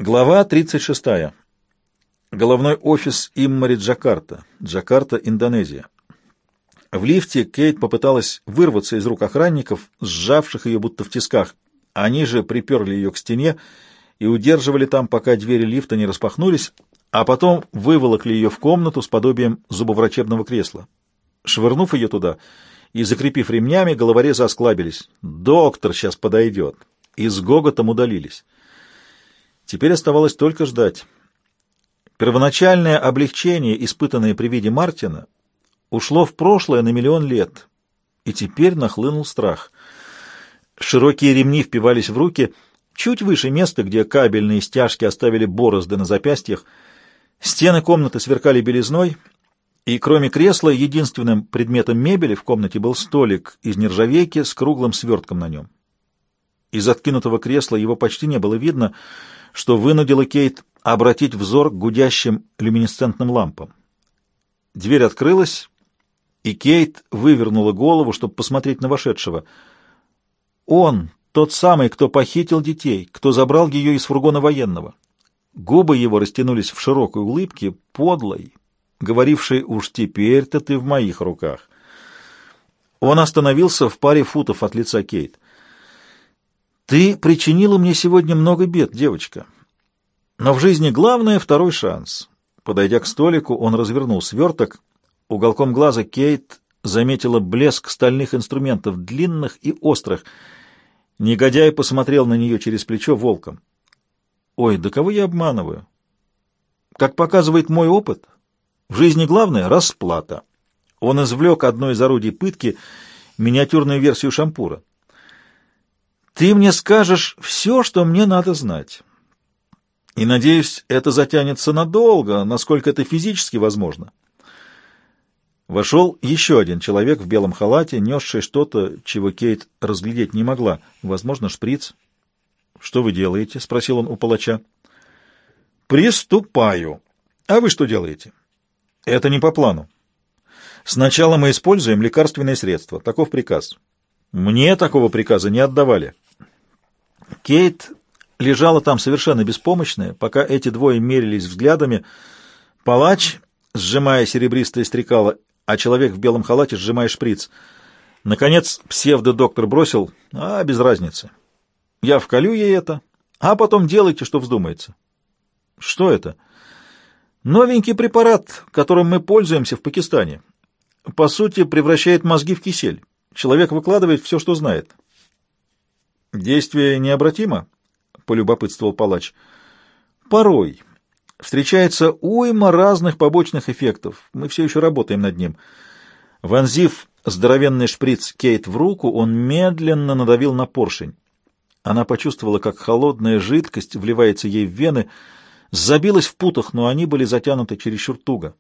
Глава 36. Головной офис Иммари Джакарта. Джакарта, Индонезия. В лифте Кейт попыталась вырваться из рук охранников, сжавших ее будто в тисках. Они же приперли ее к стене и удерживали там, пока двери лифта не распахнулись, а потом выволокли ее в комнату с подобием зубоврачебного кресла. Швырнув ее туда и закрепив ремнями, головорезы осклабились. «Доктор сейчас подойдет!» И с гоготом удалились. Теперь оставалось только ждать. Первоначальное облегчение, испытанное при виде Мартина, ушло в прошлое на миллион лет, и теперь нахлынул страх. Широкие ремни впивались в руки, чуть выше места, где кабельные стяжки оставили борозды на запястьях. Стены комнаты сверкали белизной, и кроме кресла единственным предметом мебели в комнате был столик из нержавейки с круглым свертком на нем. Из откинутого кресла его почти не было видно, что вынудило Кейт обратить взор к гудящим люминесцентным лампам. Дверь открылась, и Кейт вывернула голову, чтобы посмотреть на вошедшего. Он, тот самый, кто похитил детей, кто забрал ее из фургона военного. Губы его растянулись в широкой улыбке, подлой, говорившей: «Уж теперь-то ты в моих руках». Он остановился в паре футов от лица Кейт. «Ты причинила мне сегодня много бед, девочка. Но в жизни главное — второй шанс». Подойдя к столику, он развернул сверток. Уголком глаза Кейт заметила блеск стальных инструментов, длинных и острых. Негодяй посмотрел на нее через плечо волком. «Ой, да кого я обманываю? Как показывает мой опыт, в жизни главное — расплата». Он извлек одно из орудий пытки, миниатюрную версию шампура. «Ты мне скажешь все, что мне надо знать. И, надеюсь, это затянется надолго, насколько это физически возможно». Вошел еще один человек в белом халате, несший что-то, чего Кейт разглядеть не могла. Возможно, шприц. «Что вы делаете?» — спросил он у палача. «Приступаю. А вы что делаете?» «Это не по плану. Сначала мы используем лекарственные средства. Таков приказ». «Мне такого приказа не отдавали». Кейт лежала там совершенно беспомощная, пока эти двое мерились взглядами. Палач, сжимая серебристое стрекало, а человек в белом халате, сжимая шприц. Наконец псевдодоктор бросил: без разницы. Я вколю ей это, а потом делайте, что вздумается». «Что это?» «Новенький препарат, которым мы пользуемся в Пакистане. По сути, превращает мозги в кисель. Человек выкладывает все, что знает». «Действие необратимо?» — полюбопытствовал палач. «Порой. Встречается уйма разных побочных эффектов. Мы все еще работаем над ним». Вонзив здоровенный шприц Кейт в руку, он медленно надавил на поршень. Она почувствовала, как холодная жидкость вливается ей в вены, забилась в путах, но они были затянуты чересчур туго.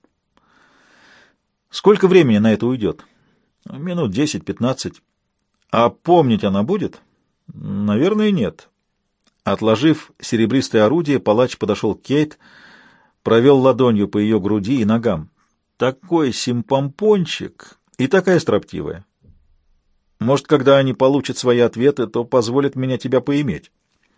«Сколько времени на это уйдет?» «Минут 10-15. А помнить она будет?» «Наверное, нет». Отложив серебристое орудие, палач подошел к Кейт, провел ладонью по ее груди и ногам. «Такой симпомпончик и такая строптивая. Может, когда они получат свои ответы, то позволят меня тебя поиметь».